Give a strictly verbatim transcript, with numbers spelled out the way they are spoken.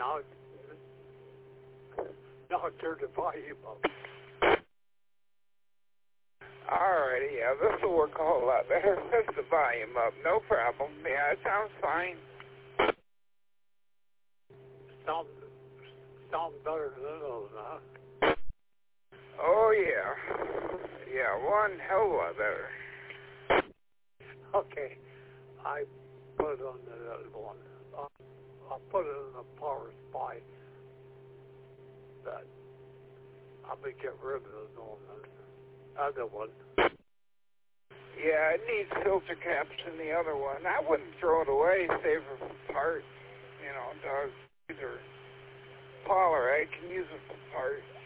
Now, now turn the volume up. Alrighty, yeah, this will work a whole lot better. Lift the volume up, no problem. Yeah, it sounds fine. Sound, sound better than those, huh? Oh, yeah. Yeah, one hell of a lot better. Okay, I put it on the other one. I'll, I'll put it in the power supply. That I'll be get rid of the other one. Yeah, it needs filter caps in the other one. I wouldn't throw it away, save it for parts. You know, dogs or Polar, I can use it for parts.